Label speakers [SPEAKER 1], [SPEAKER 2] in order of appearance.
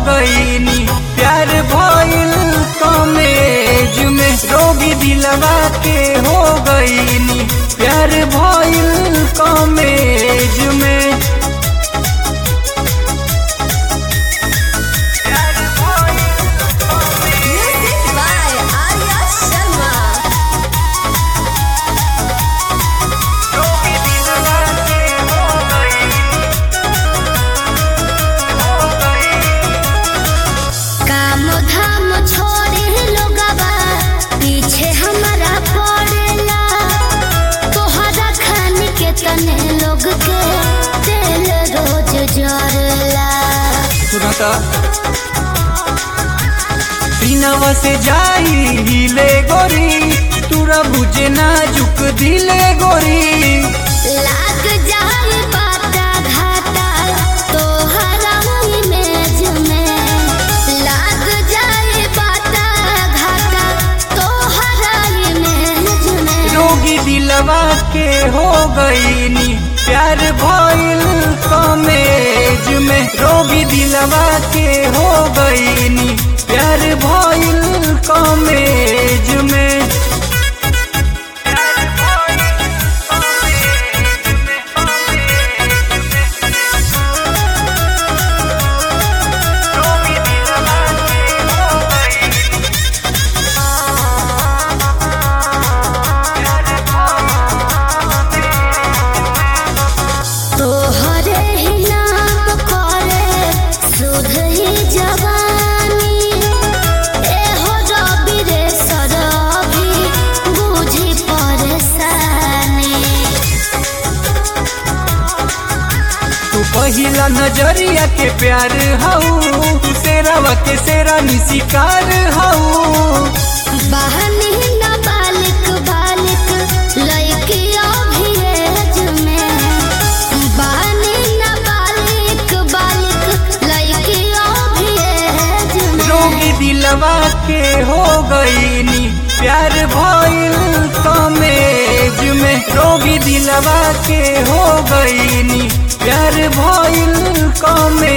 [SPEAKER 1] गईनी, प्यार भइल कमेज में, रोगी दिलवा के हो गईनी, प्यार भइल कमेज में।
[SPEAKER 2] Music by Arya Sharma. काम धाम छोड़े लोगवा पीछे हमारा पड़ेला, तोहरा खान के तने लोग के तेल रोज जरेला।
[SPEAKER 1] सुनता सीनावा से जाई हिले गोरी, तुरा बुझे नाजुक दिले गोरी।
[SPEAKER 2] लाग जाए बाटा घाटा तोहरा इमेज में, लाग जाए बाटा घाटा तोहरा इमेज में।
[SPEAKER 1] रोगी दिलवा के हो गईनी, प्यार भइल कमेज में, रोगी दिलवा के हो गईनी, प्यार भइल कमेज में।
[SPEAKER 2] तोहरे ही नाम करे सुध ही जवानी, एहो रवि रे सरभी बुझी परेशानी।
[SPEAKER 1] तू पहिला नजरिया के प्यार हऊ, तू शेरावा के शेरानी शिकार हऊ।
[SPEAKER 2] बहनी न बालिक बालिक लइकिया भेज में, बहनी न बालिक बालिक लइकिया भेज में।
[SPEAKER 1] रोगी दिलवा के हो गईनी, प्यार भइल कमेज में, रोगी दिलवा के हो गईनी, प्यार भइल कमेज